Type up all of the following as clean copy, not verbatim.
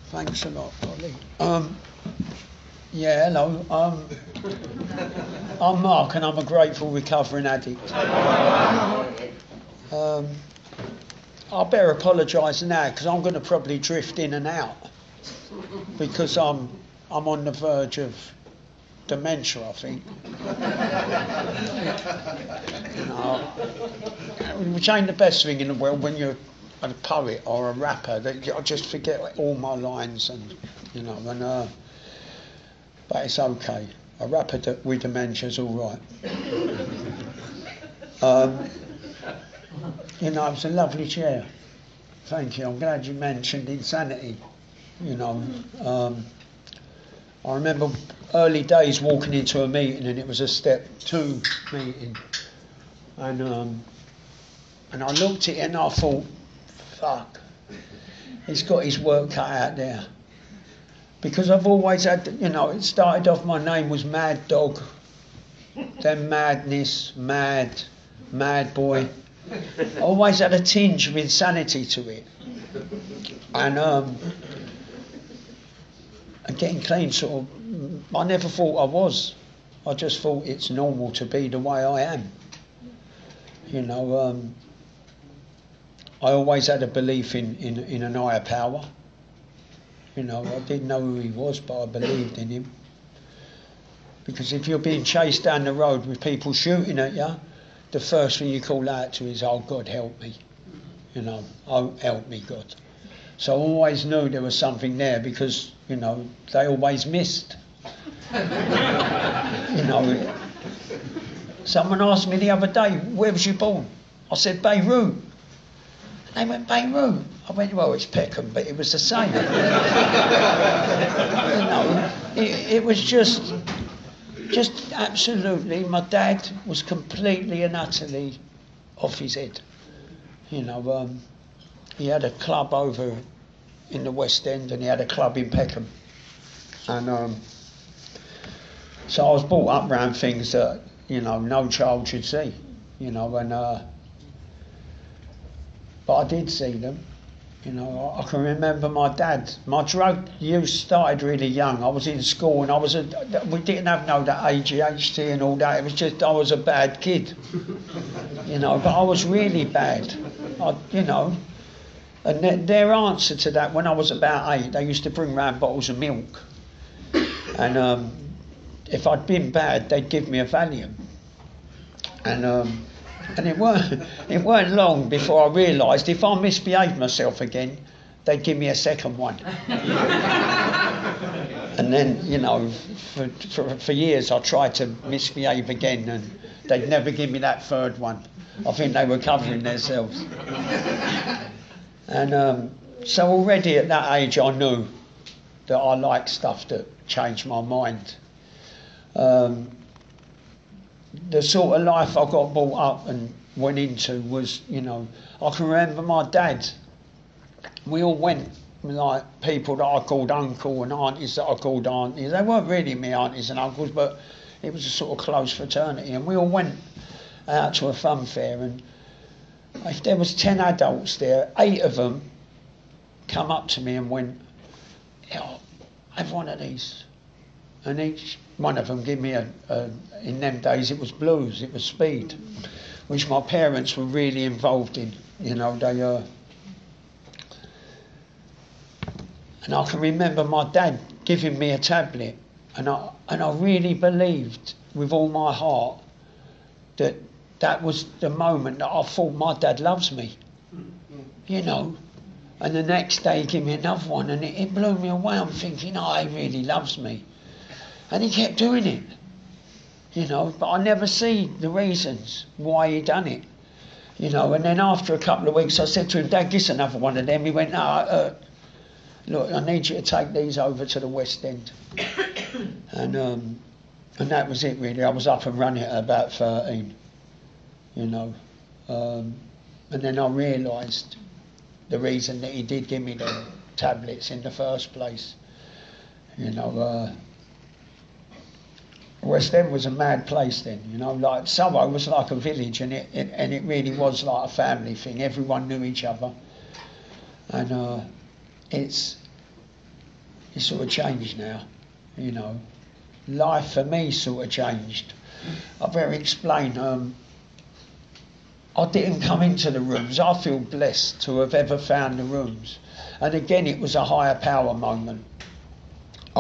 Thanks a lot, Ollie. Yeah, hello. I'm Mark, and I'm a grateful recovering addict. I better apologise now because I'm going to probably drift in and out because I'm on the verge of dementia, I think. Which ain't the best thing in the world when you're a poet or a rapper. I just forget all my lines, and but it's okay. A rapper with dementia's all right. It's a lovely chair. Thank you. I'm glad you mentioned insanity. I remember early days walking into a meeting, and it was a step 2 meeting, and I looked at it and I thought, fuck, he's got his work cut out there. Because I've always had, it started off, my name was Mad Dog, then Madness, Mad Boy. I always had a tinge of insanity to it. And getting clean sort of, I never thought I was. I just thought it's normal to be the way I am. I always had a belief in an higher power. I didn't know who he was, but I believed in him. Because if you're being chased down the road with people shooting at you, the first thing you call out to is, oh, God, help me. Oh, help me, God. So I always knew there was something there because, they always missed. Someone asked me the other day, where was you born? I said, Beirut. They went, Beirut. I went, well, it's Peckham, but it was the same. It was just absolutely, my dad was completely and utterly off his head. He had a club over in the West End, and he had a club in Peckham. And so I was brought up around things that, no child should see, but I did see them. I can remember my dad. My drug use started really young. I was in school, and we didn't have that ADHD and all that. It was just I was a bad kid, but I was really bad. And their answer to that, when I was about 8, they used to bring round bottles of milk, and if I'd been bad, they'd give me a Valium, and it weren't long before I realised if I misbehaved myself again, they'd give me a second one. And then, for years I tried to misbehave again, and they'd never give me that third one. I think they were covering themselves. And so already at that age I knew that I liked stuff that changed my mind. The sort of life I got brought up and went into was, I can remember my dad. We all went, like people that I called uncle and aunties that I called aunties. They weren't really me aunties and uncles, but it was a sort of close fraternity. And we all went out to a fun fair, and if there was 10 adults there, 8 of them come up to me and went, have one of these. And each one of them gave me in them days it was blues, it was speed, which my parents were really involved in. And I can remember my dad giving me a tablet, and I really believed with all my heart that was the moment that I thought my dad loves me. And the next day he gave me another one, and it blew me away. I'm thinking, he really loves me. And he kept doing it, but I never see the reasons why he done it, and then after a couple of weeks I said to him, Dad, get another one of them. He went, no, look, I need you to take these over to the West End. And that was it really. I was up and running at about 13, and then I realised the reason that he did give me the tablets in the first place. West End was a mad place then, like Soho was like a village, and it really was like a family thing. Everyone knew each other, and it's sort of changed now, you know. Life for me sort of changed. I better explain. I didn't come into the rooms. I feel blessed to have ever found the rooms. And again, it was a higher power moment. I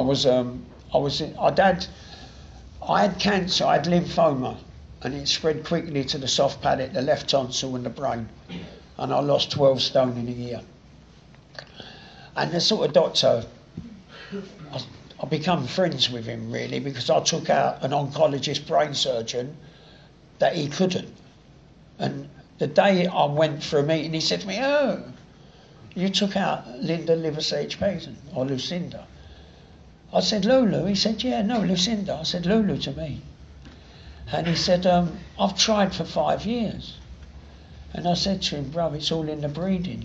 had cancer, I had lymphoma, and it spread quickly to the soft paddock, the left tonsil and the brain. And I lost 12 stone in a year. And the sort of doctor, I become friends with him really, because I took out an oncologist brain surgeon that he couldn't. And the day I went for a meeting, he said to me, "Oh, you took out Linda Liversidge Payton, or Lucinda." I said, "Lulu?" He said, "Yeah, no, Lucinda." I said, "Lulu to me." And he said, "I've tried for 5 years." And I said to him, "Bruv, it's all in the breeding."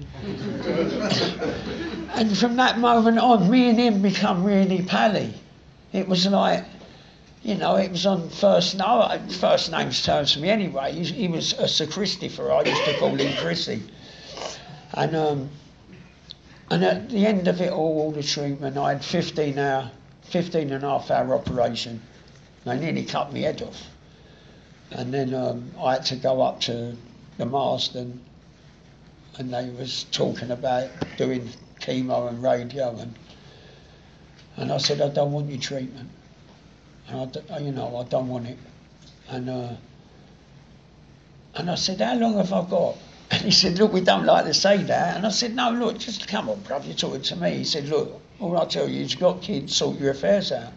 And from that moment on, me and him become really pally. It was like, you know, it was on first names terms for me anyway. He was a Sir Christopher, I used to call him Chrissy. And at the end of it all the treatment, I had 15 and a half hour operation. They nearly cut my head off. And then I had to go up to the Marsden, and they was talking about doing chemo and radio, and I said, "I don't want your treatment. And I don't want it." And I said, "How long have I got?" And he said, "Look, we don't like to say that." And I said, "No, look, just come on, bruv, you're talking to me." He said, "Look, all I tell you is you've got kids, sort your affairs out."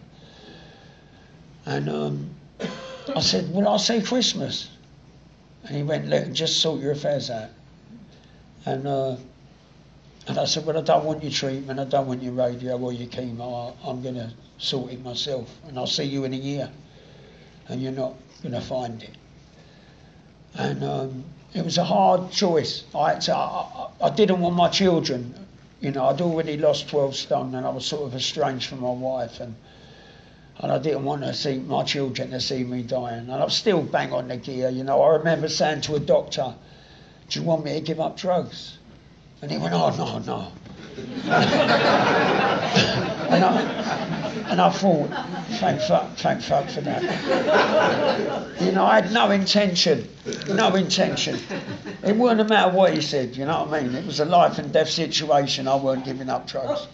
And I said, "Well, I'll say Christmas." And he went, "Look, just sort your affairs out." And I said, "Well, I don't want your treatment, I don't want your radio or your chemo, I'm going to sort it myself, and I'll see you in a year, and you're not going to find it." And it was a hard choice. I didn't want my children, you know, I'd already lost 12 stone, and I was sort of estranged from my wife, and I didn't want to see my children to see me dying, and I'm still bang on the gear, you know. I remember saying to a doctor, "Do you want me to give up drugs?" And he went, "Oh, no." and I thought, thank fuck for that. You know, I had no intention. It wouldn't matter what he said, you know what I mean? It was a life and death situation, I weren't giving up drugs.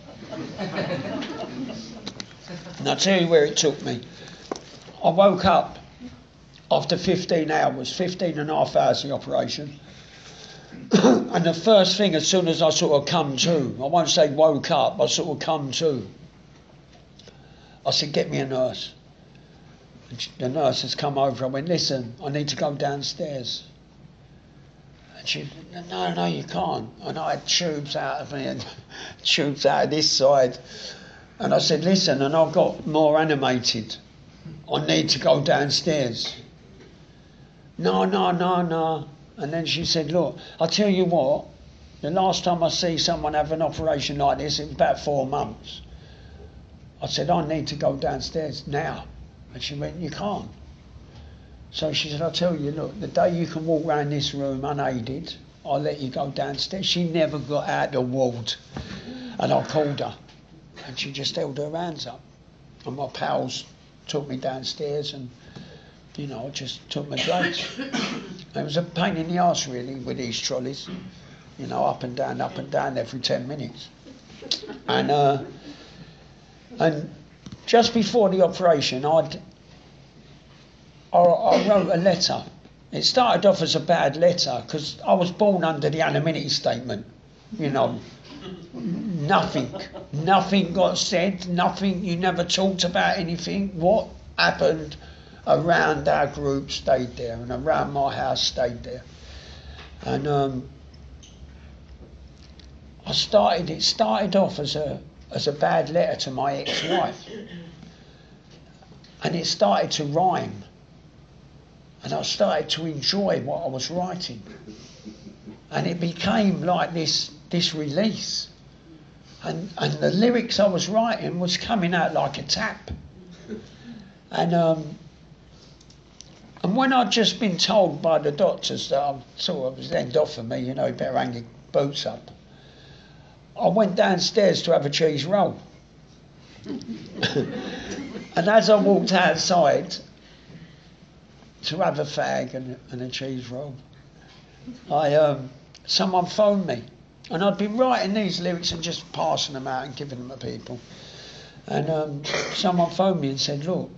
And I'll tell you where it took me. I woke up after 15 and a half hours of the operation. And the first thing, as soon as I sort of come to, I won't say woke up, I sort of come to, I said, "Get me a nurse." And the nurse has come over. I went, "Listen, I need to go downstairs." And she said, No, you can't. And I had tubes out of me and tubes out of this side. And I said, "Listen," and I got more animated, "I need to go downstairs." No. And then she said, "Look, I'll tell you what, the last time I see someone have an operation like this, it was about 4 months. I said, "I need to go downstairs now." And she went, "You can't." So she said, "I'll tell you, look, the day you can walk around this room unaided, I'll let you go downstairs." She never got out the ward. And I called her, and she just held her hands up. And my pals took me downstairs, and you know, I just took my drugs. It was a pain in the arse really with these trolleys, you know, up and down every 10 minutes. And just before the operation, I wrote a letter. It started off as a bad letter because I was born under the anonymity statement, you know. Nothing got said, you never talked about anything. What happened around our group stayed there, and around my house stayed there. And it started off as a bad letter to my ex-wife, and it started to rhyme, and I started to enjoy what I was writing, and it became like this release, and the lyrics I was writing was coming out like a tap. And when I'd just been told by the doctors that I sort of was end off for me, you know, you better hang your boots up, I went downstairs to have a cheese roll. And as I walked outside to have a fag and a cheese roll, someone phoned me. And I'd been writing these lyrics and just passing them out and giving them to people. And someone phoned me and said, look,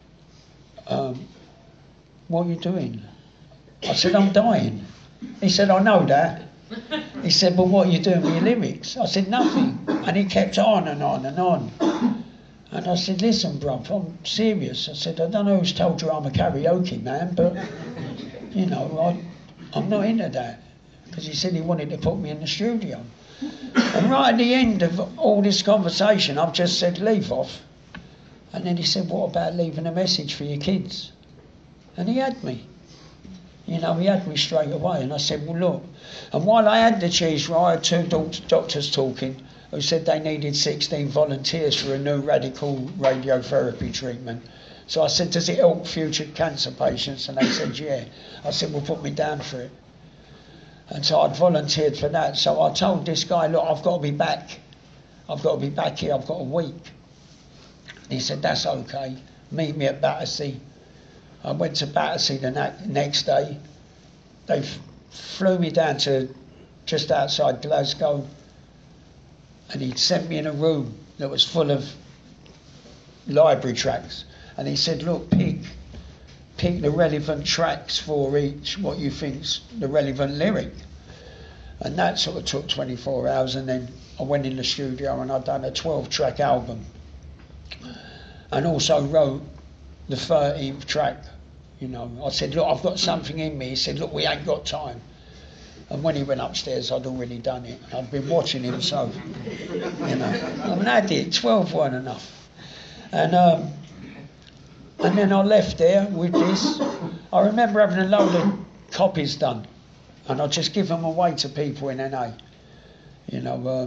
what are you doing? I said, I'm dying. He said, I know that. He said, but what are you doing with your lyrics? I said, nothing. And he kept on and on and on. And I said, listen, bruv, I'm serious. I said, I don't know who's told you I'm a karaoke man, but, you know, I'm not into that. Because he said he wanted to put me in the studio. And right at the end of all this conversation, I've just said, leave off. And then he said, what about leaving a message for your kids? And he had me. You know, he had me straight away. And I said, well, look. And while I had the cheese roll, I had two doctors talking who said they needed 16 volunteers for a new radical radiotherapy treatment. So I said, does it help future cancer patients? And they said, yeah. I said, well, put me down for it. And so I'd volunteered for that. So I told this guy, look, I've got to be back. I've got to be back here. I've got a week. And he said, that's okay. Meet me at Battersea. I went to Battersea the next day. They flew me down to just outside Glasgow. And he sent me in a room that was full of library tracks. And he said, look, pick the relevant tracks for each, what you think's the relevant lyric. And that sort of took 24 hours, and then I went in the studio and I'd done a 12-track album. And also wrote the 13th track, you know. I said, look, I've got something in me. He said, look, we ain't got time. And when he went upstairs, I'd already done it. I'd been watching him, so, you know. I mean, I did, 12 weren't enough. And then I left there with this. I remember having a load of copies done, and I'd just give them away to people in NA, you know,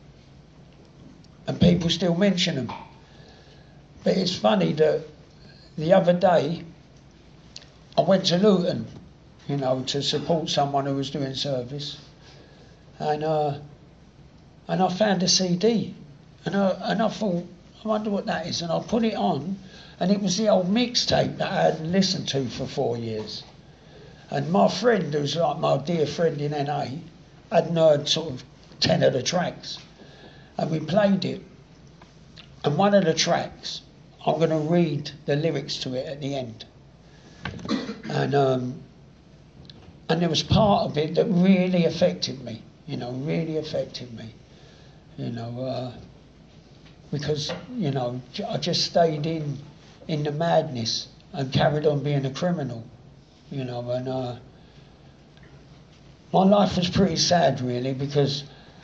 and people still mention them. But it's funny that the other day I went to Luton, you know, to support someone who was doing service, and I found a CD, and I thought, I wonder what that is, and I put it on. And it was the old mixtape that I hadn't listened to for 4 years. And my friend, who's like my dear friend in NA, hadn't heard sort of 10 of the tracks. And we played it. And one of the tracks, I'm going to read the lyrics to it at the end. And there was part of it that really affected me, you know, really affected me. You know, because, you know, I just stayed in the madness and carried on being a criminal, you know, and my life was pretty sad really, because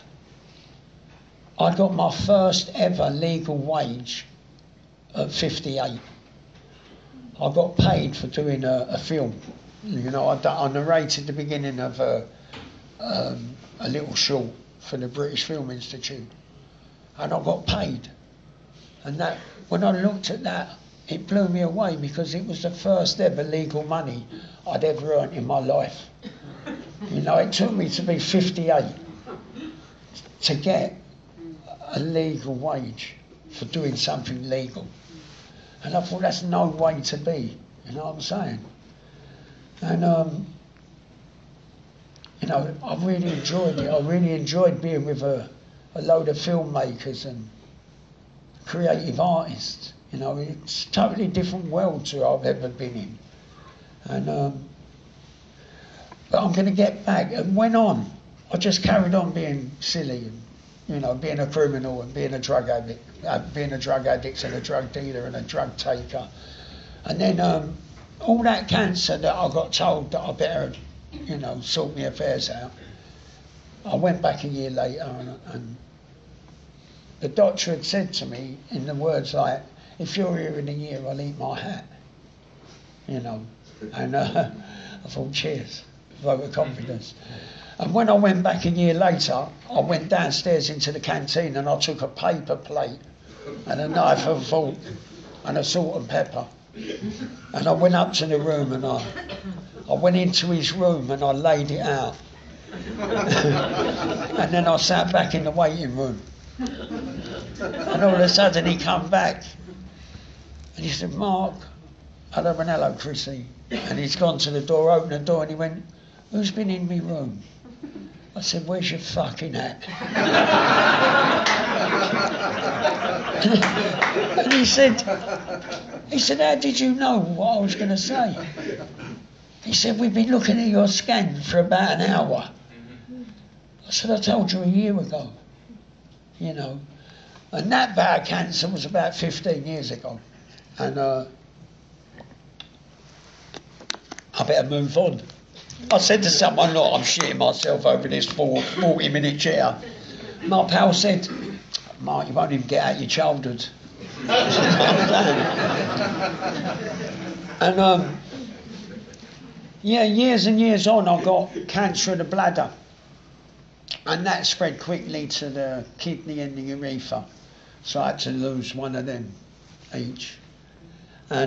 I got my first ever legal wage at 58. I got paid for doing a film, you know. I narrated the beginning of a little short for the British Film Institute, and I got paid. And that, when I looked at that, it blew me away, because it was the first ever legal money I'd ever earned in my life. You know, it took me to be 58 to get a legal wage for doing something legal. And I thought, that's no way to be, you know what I'm saying? And, you know, I really enjoyed it. I really enjoyed being with a load of filmmakers and creative artists. You know, it's a totally different world to I've ever been in. And but I'm going to get back. And went on. I just carried on being silly and, you know, being a criminal and being a drug addict, and a drug dealer and a drug taker. And then all that cancer that I got told that I better, you know, sort my affairs out. I went back a year later, and the doctor had said to me in the words like, if you're here in a year, I'll eat my hat, you know. And I thought, cheers, vote of confidence. And when I went back a year later, I went downstairs into the canteen and I took a paper plate and a knife and fork and a salt and pepper. And I went up to the room and I went into his room and I laid it out. And then I sat back in the waiting room And all of a sudden he come back and he said, Mark, I went, hello, Chrissy. And he's gone to the door, opened the door, and he went, who's been in my room? I said, where's your fucking hat? And he said, how did you know what I was going to say? He said, we've been looking at your scan for about an hour. I said, I told you a year ago, you know. And that bout of cancer was about 15 years ago. And I better move on. I said to someone, look, I'm shitting myself over this 40-minute chair. My pal said, Mark, you won't even get out your childhood. And years and years on, I got cancer of the bladder. And that spread quickly to the kidney and the urethra. So I had to lose one of them each. And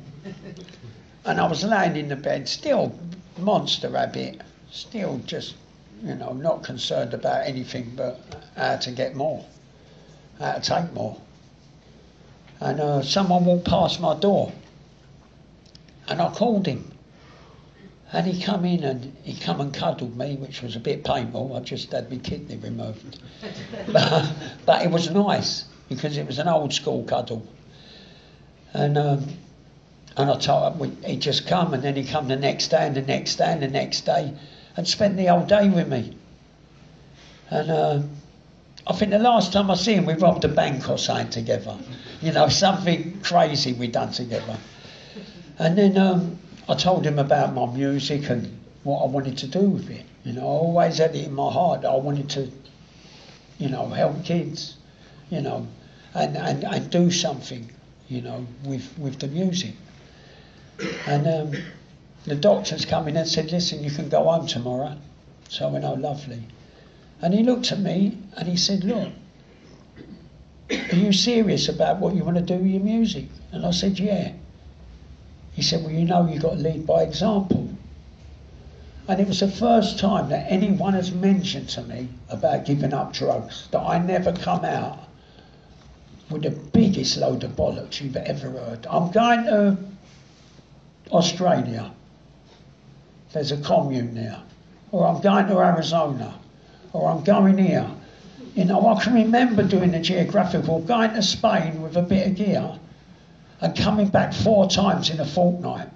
I was laying in the bed, still monster habit, still just, you know, not concerned about anything but how to get more, how to take more. And someone walked past my door, and I called him. And he come in and he come and cuddled me, which was a bit painful. I just had my kidney removed. But it was nice, because it was an old school cuddle. And I told him, he'd just come, and then he come the next day and the next day and the next day, and spent the whole day with me. And I think the last time I see him, we robbed a bank or something together. You know, something crazy we done together. And then I told him about my music and what I wanted to do with it. You know, I always had it in my heart that I wanted to, you know, help kids, you know, and do something, you know, with the music. And the doctors come in and said, listen, you can go home tomorrow. So I went, oh, lovely. And he looked at me and he said, look, are you serious about what you want to do with your music? And I said, yeah. He said, well, you know you've got to lead by example. And it was the first time that anyone has mentioned to me about giving up drugs, that I never come out with the biggest load of bollocks you've ever heard. I'm going to Australia. There's a commune there. Or I'm going to Arizona. Or I'm going here. You know, I can remember doing the geographical, going to Spain with a bit of gear and coming back 4 times in a fortnight.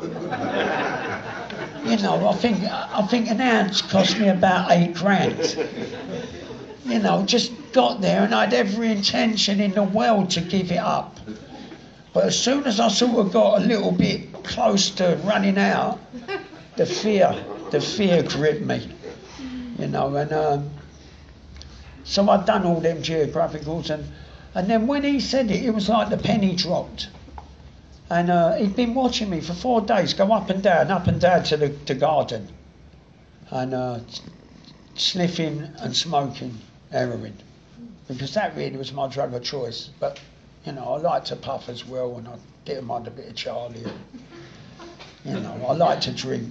You know, I think an ounce cost me about $8,000. You know, just got there and I had every intention in the world to give it up. But as soon as I sort of got a little bit close to running out, the fear gripped me. You know, and so I'd done all them geographicals, and then when he said it, it was like the penny dropped. And he'd been watching me for 4 days, go up and down to the garden, and sniffing and smoking heroin, because that really was my drug of choice. But, you know, I like to puff as well, and I get him on a bit of Charlie. And, you know, I like to drink.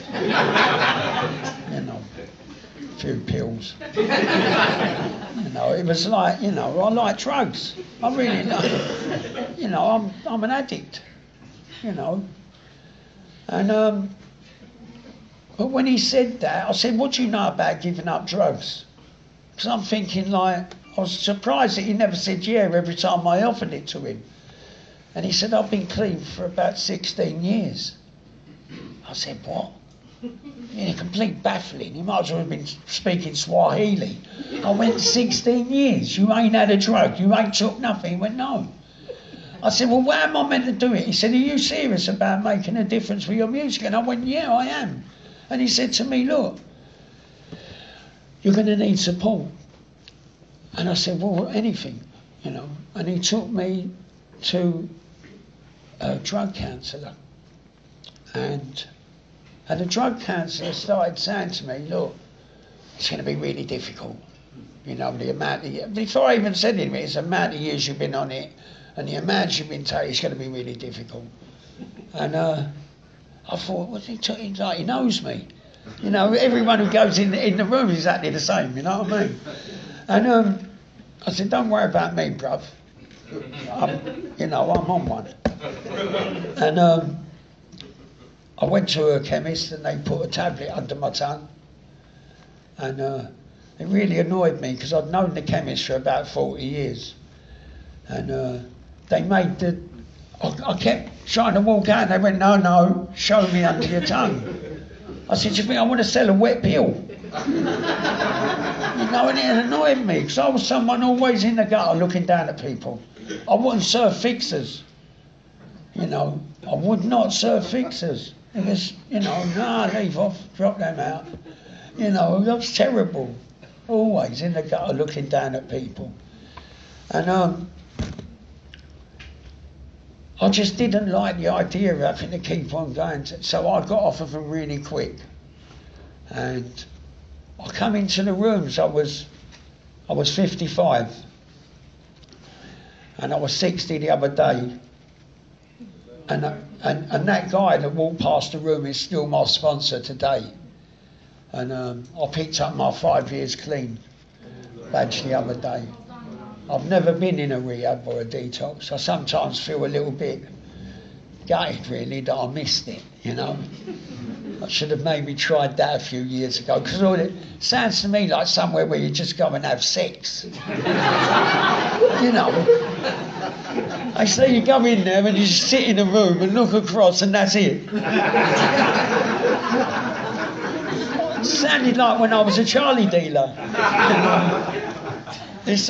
You know, a few pills. You know, it was like, you know, I like drugs. I really like, you know, I'm an addict, you know. And but when he said that, I said, what do you know about giving up drugs? Because I'm thinking, like, I was surprised that he never said yeah every time I offered it to him. And he said, I've been clean for about 16 years. I said, what? In a complete baffling. He might as well have been speaking Swahili. I went, 16 years, you ain't had a drug, you ain't took nothing. He went, no. I said, well, how am I meant to do it? He said, are you serious about making a difference with your music? And I went, yeah, I am. And he said to me, look, you're going to need support. And I said, well, anything, you know. And he took me to a drug counsellor. And the drug counsellor started saying to me, look, it's going to be really difficult. You know, the amount of years, before I even said anything, it's the amount of years you've been on it and the amount you've been taking, it's going to be really difficult. And I thought, what's he talking like? He knows me. You know, everyone who goes in the room is exactly the same, you know what I mean? And I said, don't worry about me, bruv. I'm on one. And I went to a chemist and they put a tablet under my tongue. And it really annoyed me because I'd known the chemist for about 40 years. And they made I kept trying to walk out and they went, no, show me under your tongue. I said, do you think I want to sell a wet pill? And it annoyed me because I was someone always in the gutter looking down at people. I wouldn't serve fixers. I would not serve fixers. It was, leave off, drop them out. It was terrible. Always in the gutter looking down at people. And I just didn't like the idea of having to keep on going. So I got off of them really quick. And I come into the rooms, I was 55. And I was 60 the other day. And that guy that walked past the room is still my sponsor today. And I picked up my 5 years clean badge the other day. I've never been in a rehab or a detox. I sometimes feel a little bit gutted really that I missed it, I should have maybe tried that a few years ago because it sounds to me like somewhere where you just go and have sex. I say you go in there and you just sit in a room and look across and that's it. It sounded like when I was a Charlie dealer. It's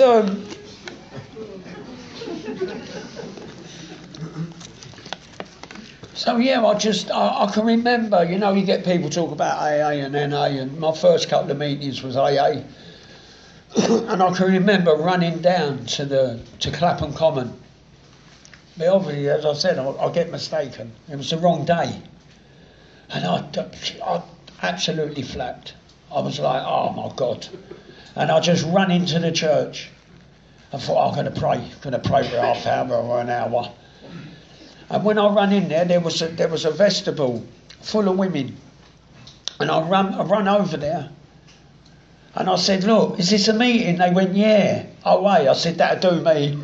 So yeah, I can remember, you get people talk about AA and NA, and my first couple of meetings was AA. And I can remember running down to Clapham Common. But obviously, as I said, I get mistaken. It was the wrong day. And I absolutely flapped. I was like, oh my God. And I just ran into the church. I thought, I'm going to pray for half an hour or an hour. And when I ran in there was a vestibule full of women. And I run over there. And I said, look, is this a meeting? They went, yeah. Oh, wait. I said, that'll do me.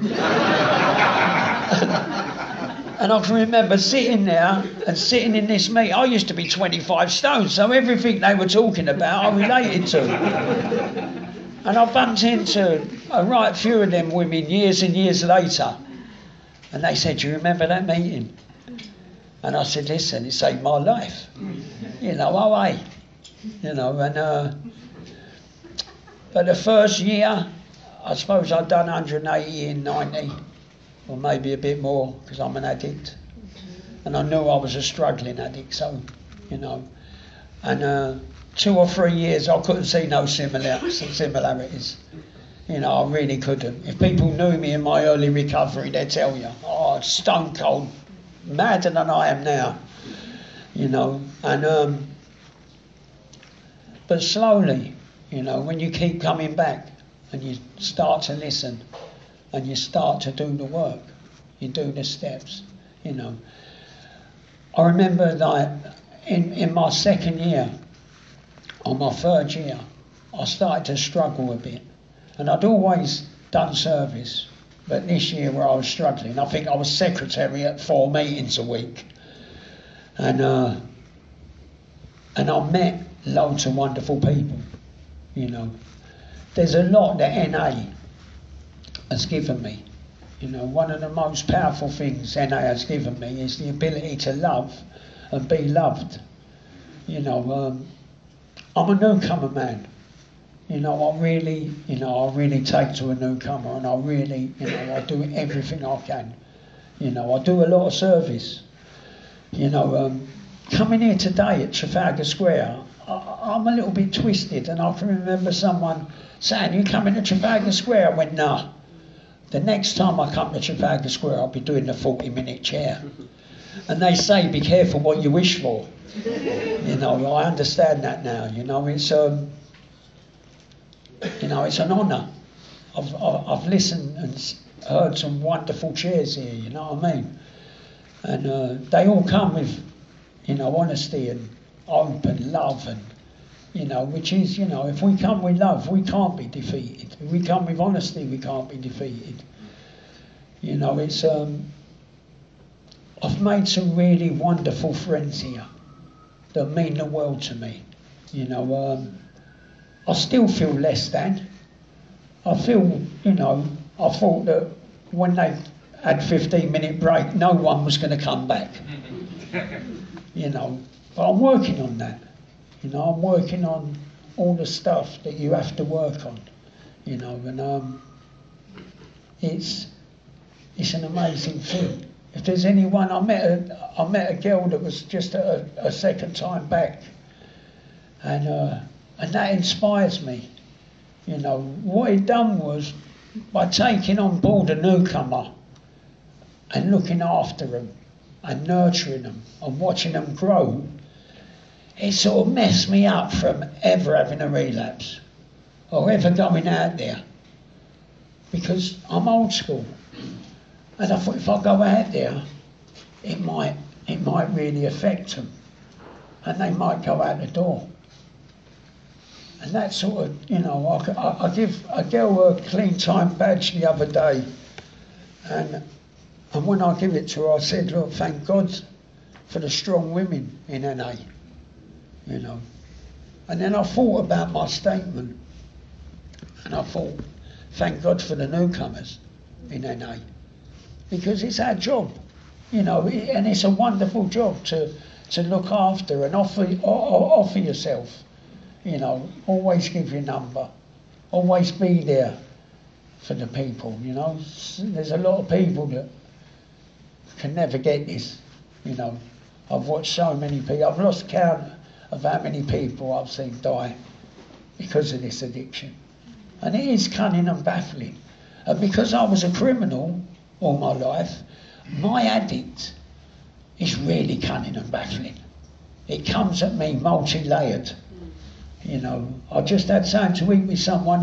And I can remember sitting there and sitting in this meeting. I used to be 25 stone, so everything they were talking about I related to. And I bumped into a right few of them women years and years later. And they said, do you remember that meeting? And I said, listen, it saved my life. But the first year, I suppose I'd done 180 in 90, or maybe a bit more, because I'm an addict. And I knew I was a struggling addict, so, And 2 or 3 years, I couldn't see no similarities. I really couldn't. If people knew me in my early recovery, they'd tell you, oh, stone cold, madder than I am now. And but slowly, when you keep coming back and you start to listen and you start to do the work, you do the steps, I remember like in my second year or my third year, I started to struggle a bit. And I'd always done service, but this year where I was struggling, I think I was secretary at 4 meetings a week. And I met loads of wonderful people, There's a lot that NA has given me. One of the most powerful things NA has given me is the ability to love and be loved. I'm a newcomer man. I really take to a newcomer, and I really, I do everything I can. I do a lot of service. Coming here today at Trafalgar Square, I'm a little bit twisted, and I can remember someone saying, you coming to Trafalgar Square? I went, no. The next time I come to Trafalgar Square, I'll be doing the 40-minute chair. And they say, be careful what you wish for. I understand that now. It's an honour. I've listened and heard some wonderful cheers here, you know what I mean? And they all come with, honesty and open love and, you know, which is, you know, if we come with love, we can't be defeated. If we come with honesty, we can't be defeated. You know, it's, I've made some really wonderful friends here that mean the world to me. You know, I still feel less than. I feel, you know, I thought that when they had 15-minute break, no one was going to come back. You know, but I'm working on that. You know, I'm working on all the stuff that you have to work on. You know, and it's an amazing thing. If there's anyone, I met a girl that was just a second time back, and that inspires me. You know, what he'd done was, by taking on board a newcomer and looking after them and nurturing them and watching them grow, it sort of messed me up from ever having a relapse or ever going out there, because I'm old school. And I thought, if I go out there, it might really affect them, and they might go out the door. And that sort of, you know, I give a girl a clean time badge the other day, and when I give it to her, I said, look, thank God for the strong women in NA, you know. And then I thought about my statement, and I thought, thank God for the newcomers in NA, because it's our job, you know, and it's a wonderful job to look after and offer yourself, you know, always give your number, always be there for the people, you know. There's a lot of people that can never get this, you know. I've watched so many people, I've lost count of how many people I've seen die because of this addiction. And it is cunning and baffling. And because I was a criminal all my life, my addict is really cunning and baffling. It comes at me multi-layered. You know, I just had something to eat with someone,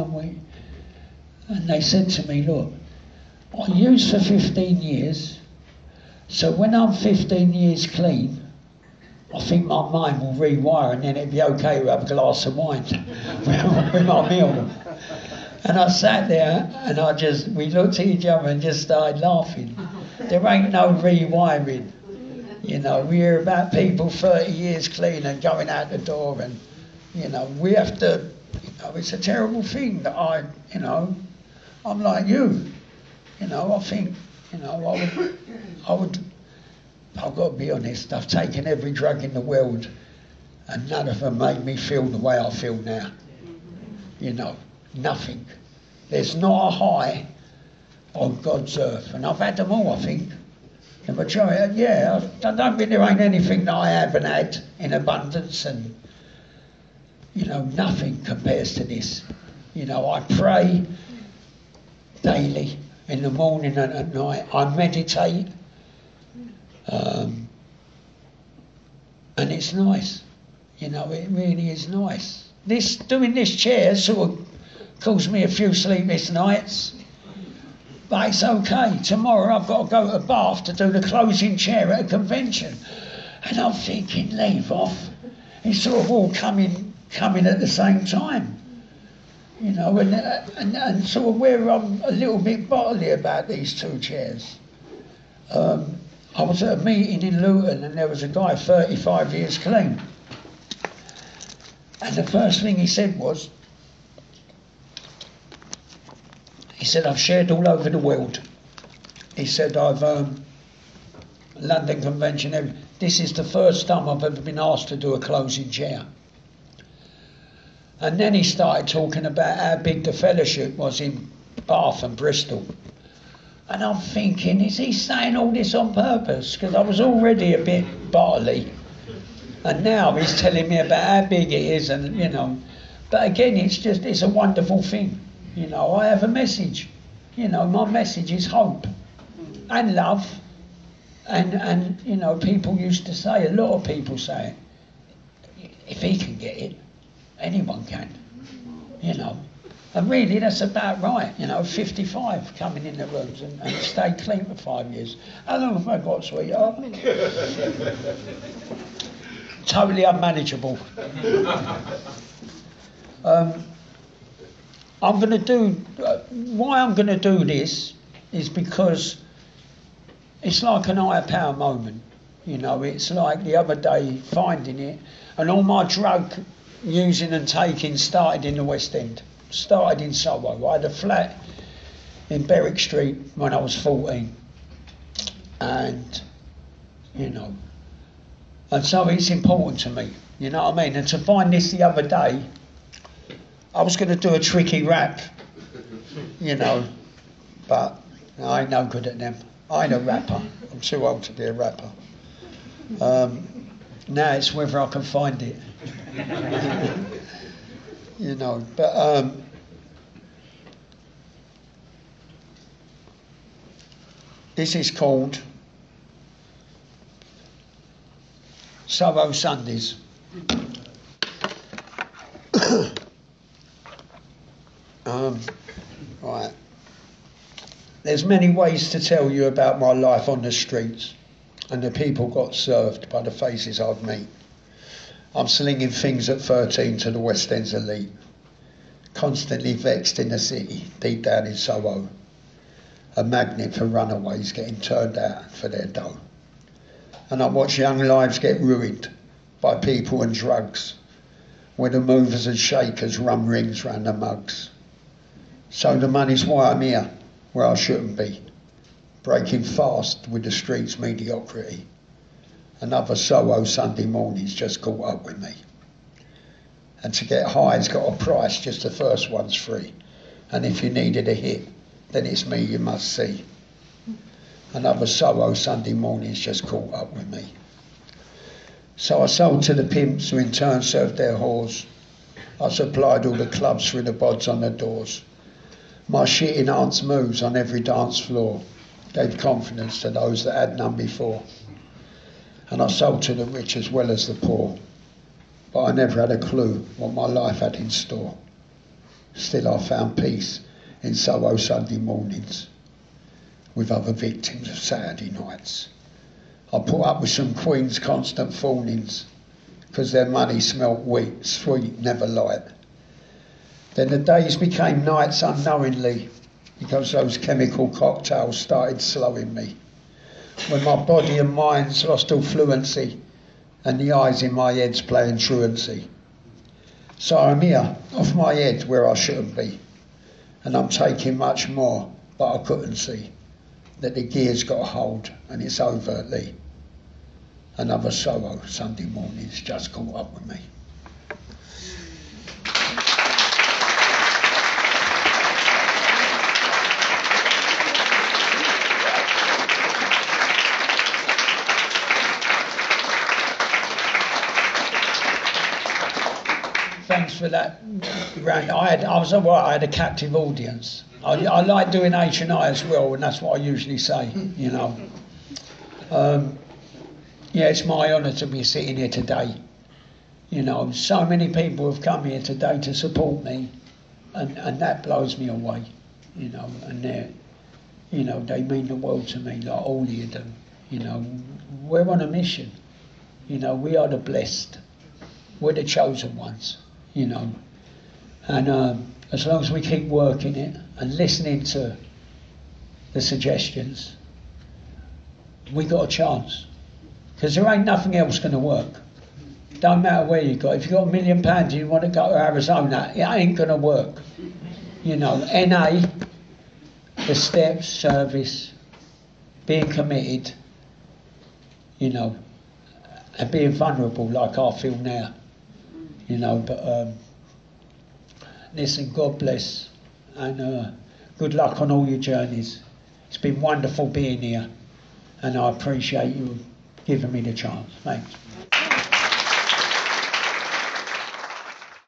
and they said to me, look, I used for 15 years, so when I'm 15 years clean, I think my mind will rewire, and then it'd be okay to have a glass of wine with my meal. And I sat there and we looked at each other and just started laughing. There ain't no rewiring. You know, we hear about people 30 years clean and going out the door, and, you know, we have to, you know, it's a terrible thing that I'm like you. You know, I think, you know, I've got to be honest, I've taken every drug in the world and none of them made me feel the way I feel now. You know, nothing. There's not a high on God's earth, and I've had them all, I think. The majority, yeah, I don't think there ain't anything that I haven't had in abundance, and, you know, nothing compares to this. You know, I pray daily, in the morning and at night. I meditate, and it's nice. You know, it really is nice. Doing this chair sort of caused me a few sleepless nights, but it's okay. Tomorrow I've got to go to Bath to do the closing chair at a convention, and I'm thinking, leave off. It's sort of all coming at the same time, you know, and sort of where I'm a little bit bodily about these two chairs. I was at a meeting in Luton, and there was a guy 35 years clean, and the first thing he said was, he said, I've shared all over the world. He said, I've London Convention, this is the first time I've ever been asked to do a closing chair. And then he started talking about how big the fellowship was in Bath and Bristol. And I'm thinking, is he saying all this on purpose? Because I was already a bit bodily. And now he's telling me about how big it is, and, you know. But again, it's a wonderful thing. You know, I have a message. You know, my message is hope and love. And you know, people used to say, a lot of people say, if he can get it, anyone can. You know. And really, that's about right. You know, 55 coming in the rooms and stayed clean for 5 years. How long have I got, sweetheart? totally unmanageable. I'm going to do. Why I'm going to do this is because it's like an higher power moment. You know, it's like the other day finding it, and all my drug using and taking started in the West End. Started in Soho. I had a flat in Berwick Street when I was 14, and you know, and so it's important to me. You know what I mean? And to find this the other day, I was going to do a tricky rap, you know, but I ain't no good at them. I ain't a rapper. I'm too old to be a rapper. Now it's whether I can find it. You know, but this is called Soho Sundays. Right. There's many ways to tell you about my life on the streets and the people got served by the faces I'd meet. I'm slinging things at 13 to the West End's elite, constantly vexed in the city, deep down in Soho, a magnet for runaways getting turned out for their dough. And I watch young lives get ruined by people and drugs, where the movers and shakers run rings round the mugs. So the money's why I'm here, where I shouldn't be, breaking fast with the street's mediocrity. Another Soho Sunday morning's just caught up with me. And to get high's got a price, just the first one's free. And if you needed a hit, then it's me you must see. Another Soho Sunday morning's just caught up with me. So I sold to the pimps who in turn served their whores. I supplied all the clubs through the bods on the doors. My shit enhanced moves on every dance floor gave confidence to those that had none before. And I sold to the rich as well as the poor, but I never had a clue what my life had in store. Still I found peace in Soho Sunday mornings with other victims of Saturday nights. I put up with some queens' constant fawnings, because their money smelt weak, sweet, never light. Then the days became nights unknowingly, because those chemical cocktails started slowing me. When my body and mind's lost all fluency, and the eyes in my head's playing truancy. So I'm here, off my head where I shouldn't be, and I'm taking much more, but I couldn't see that the gear's got a hold, and it's overtly. Another Soho Sunday morning's just caught up with me. Thanks for that. I was alright. I had a captive audience. I like doing H&I as well, and that's what I usually say. You know. Yeah, it's my honour to be sitting here today. You know, so many people have come here today to support me, and that blows me away. You know, and they mean the world to me, like all of them. You know, we're on a mission. You know, we are the blessed. We're the chosen ones. You know, and as long as we keep working it and listening to the suggestions, we got a chance. Because there ain't nothing else going to work. Don't matter where you got. If you got £1 million and you want to go to Arizona, it ain't going to work. You know, NA, the steps, service, being committed, you know, and being vulnerable like I feel now. You know, but listen, God bless, and good luck on all your journeys. It's been wonderful being here, and I appreciate you giving me the chance. Thanks.